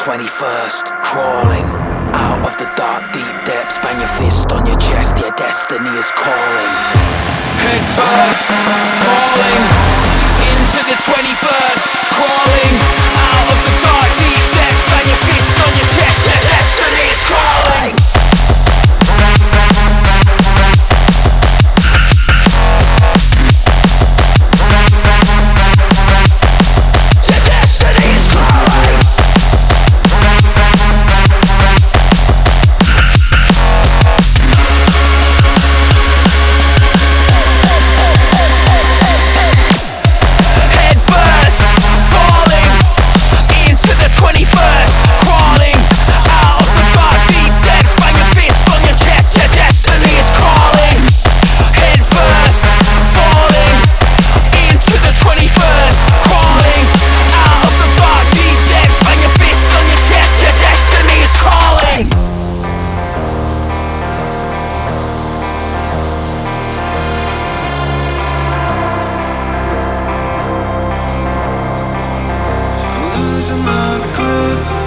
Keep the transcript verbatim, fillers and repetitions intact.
twenty-first. Crawling out of the dark deep depths, bang your fist on your chest, your destiny is calling. Head first, falling into the twenty-first. Crawling out of the dark deep depths, bang your fist on your chest, your destiny is calling. Losing my grip.